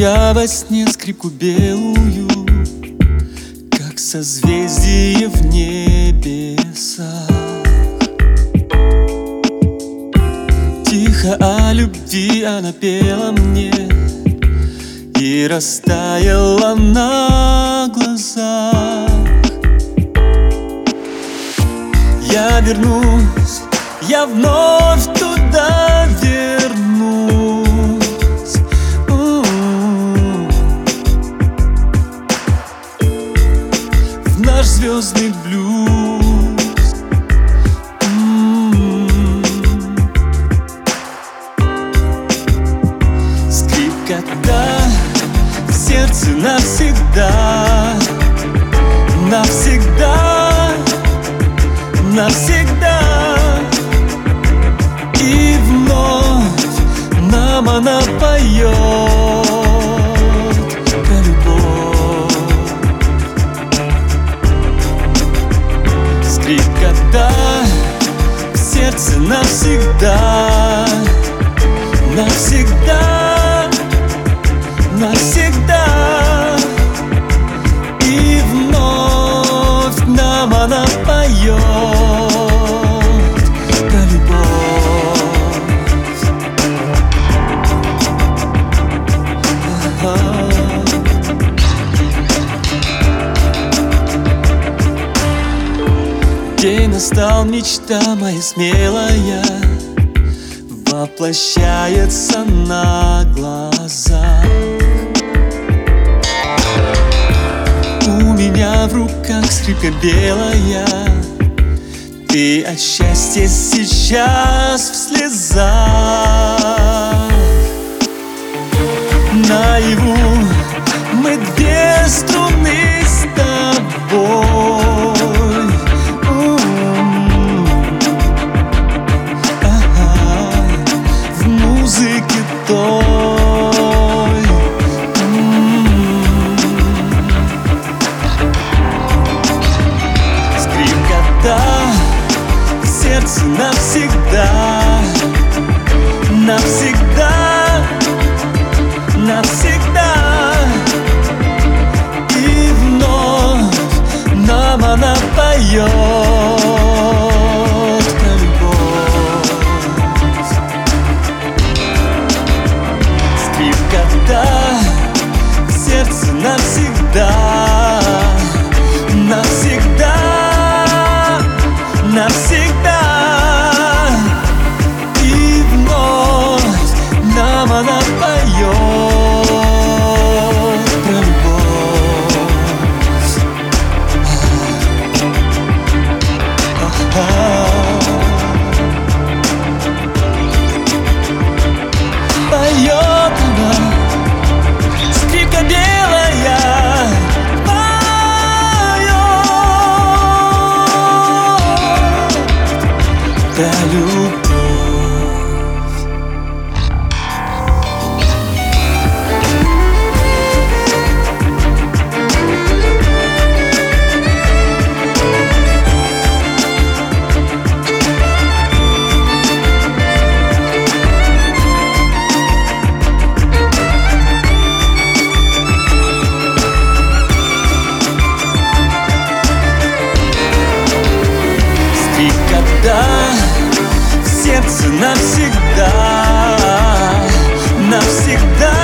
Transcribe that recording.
я во сне скрипку белую, как созвездие в небесах. Тихо о любви она пела мне и растаяла на глазах. Я вернусь, я вновь туда вернусь. В наш звездный блюз. Скрипка, да, в сердце навсегда, навсегда, навсегда. И вновь нам она поет про любовь. Скрипка, да, в сердце навсегда, навсегда, навсегда. И вновь нам она поет про любовь. День настал, мечта моя смелая воплощается на глазах. У меня в руках скрипка белая, ты от счастья сейчас в слезах. Наяву мы две струны с тобой. В музыке той. Скрипка, да, в сердце навсегда, навсегда, навсегда. И вновь нам она поет про любовь. Скрипка, да, в сердце навсегда, навсегда, навсегда. И вновь нам она поет про любовь. Поет она, скрипка белая, поет про любовь. Скрипка, да, в сердце навсегда, навсегда.